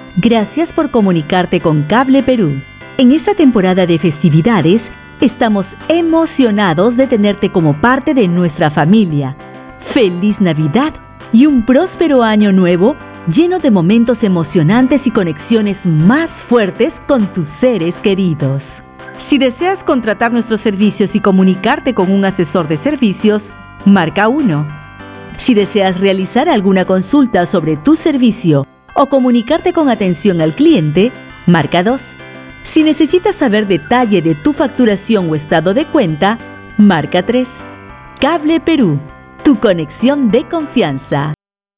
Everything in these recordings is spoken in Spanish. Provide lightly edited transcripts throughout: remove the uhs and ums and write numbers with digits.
Gracias por comunicarte con Cable Perú. En esta temporada de festividades, estamos emocionados de tenerte como parte de nuestra familia. ¡Feliz Navidad y un próspero año nuevo lleno de momentos emocionantes y conexiones más fuertes con tus seres queridos! Si deseas contratar nuestros servicios y comunicarte con un asesor de servicios, marca 1. Si deseas realizar alguna consulta sobre tu servicio o comunicarte con atención al cliente, marca 2. Si necesitas saber detalle de tu facturación o estado de cuenta, marca 3. Cable Perú, tu conexión de confianza.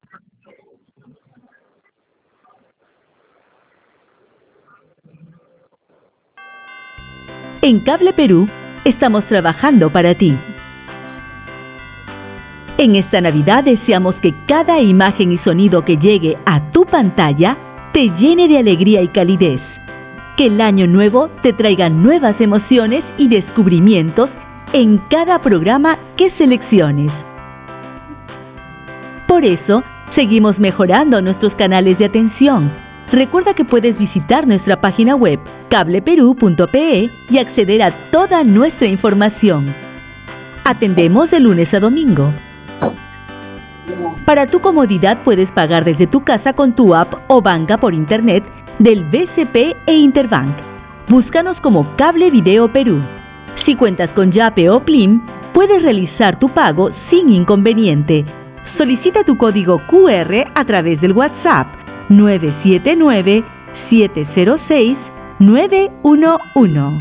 En Cable Perú, estamos trabajando para ti. En esta Navidad deseamos que cada imagen y sonido que llegue a tu pantalla te llene de alegría y calidez. Que el año nuevo te traiga nuevas emociones y descubrimientos en cada programa que selecciones. Por eso, seguimos mejorando nuestros canales de atención. Recuerda que puedes visitar nuestra página web cableperú.pe y acceder a toda nuestra información. Atendemos de lunes a domingo. Para tu comodidad puedes pagar desde tu casa con tu app o banca por internet del BCP e Interbank. Búscanos como Cable Video Perú. Si cuentas con Yape o Plim, puedes realizar tu pago sin inconveniente. Solicita tu código QR a través del WhatsApp 979-706-911.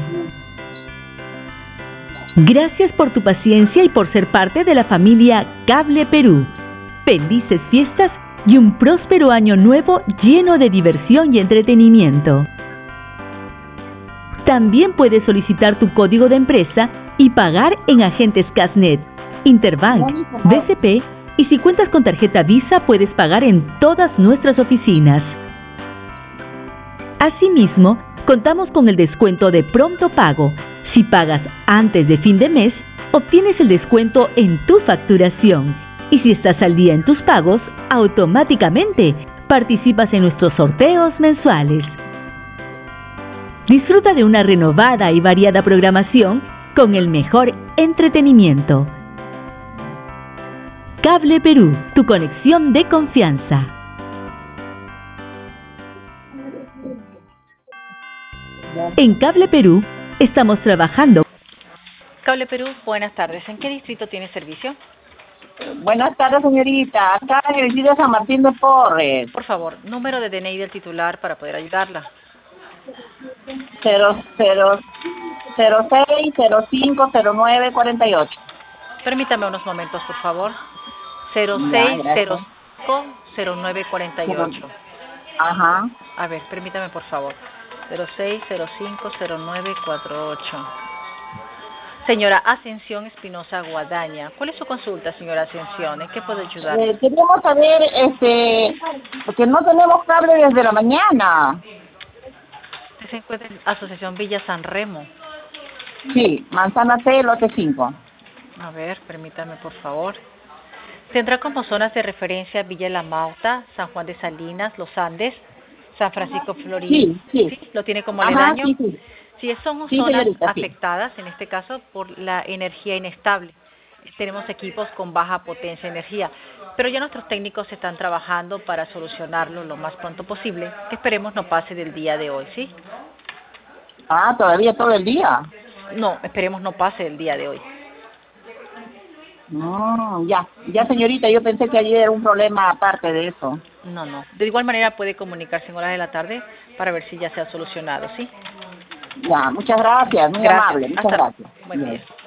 Gracias por tu paciencia y por ser parte de la familia Cable Perú. Felices fiestas y un próspero año nuevo lleno de diversión y entretenimiento. También puedes solicitar tu código de empresa y pagar en agentes Casnet, Interbank, BCP, y si cuentas con tarjeta Visa puedes pagar en todas nuestras oficinas. Asimismo, contamos con el descuento de pronto pago. Si pagas antes de fin de mes, obtienes el descuento en tu facturación. Y si estás al día en tus pagos, automáticamente participas en nuestros sorteos mensuales. Disfruta de una renovada y variada programación con el mejor entretenimiento. Cable Perú, tu conexión de confianza. En Cable Perú, estamos trabajando. Cable Perú, buenas tardes. ¿En qué distrito tiene servicio? Buenas tardes, señorita. Acá en el distrito de San Martín de Porres. Por favor, número de DNI del titular para poder ayudarla. 06050948. Permítame unos momentos, por favor. 06050948. Ajá. A ver, permítame, por favor. 06050948. Señora Ascensión Espinosa Guadaña. ¿Cuál es su consulta, señora Ascensión? ¿En qué puedo ayudar? Queríamos saber, porque no tenemos cable desde la mañana. Usted se encuentra en Asociación Villa San Remo. Sí, Manzana T, lote 5. A ver, permítame, por favor. Tendrá como zonas de referencia Villa La Mauta, San Juan de Salinas, Los Andes, San Francisco Florida. Sí. ¿Lo tiene como aledaño? Sí. Sí, son Sí, zonas señorita, afectadas, en este caso, por la energía inestable. Tenemos equipos con baja potencia de energía, pero ya nuestros técnicos están trabajando para solucionarlo lo más pronto posible. Esperemos no pase del día de hoy, ¿sí? Ah, todavía todo el día. No, esperemos no pase del día de hoy. No, ya, señorita, yo pensé que ayer era un problema aparte de eso. No. De igual manera puede comunicarse en horas de la tarde para ver si ya se ha solucionado, ¿sí? Ya, muchas gracias, muy amable, muchas gracias. Buen día.